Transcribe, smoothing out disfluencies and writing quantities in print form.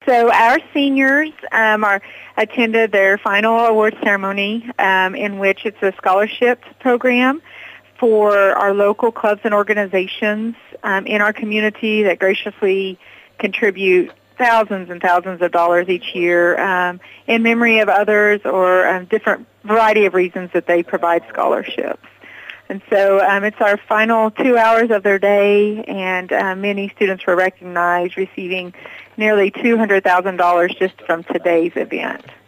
So our seniors attended their final award ceremony, in which it's a scholarship program for our local clubs and organizations in our community that graciously contribute thousands and thousands of dollars each year in memory of others or different variety of reasons that they provide scholarships. And so it's our final 2 hours of their day, and many students were recognized receiving nearly $200,000 just from today's event.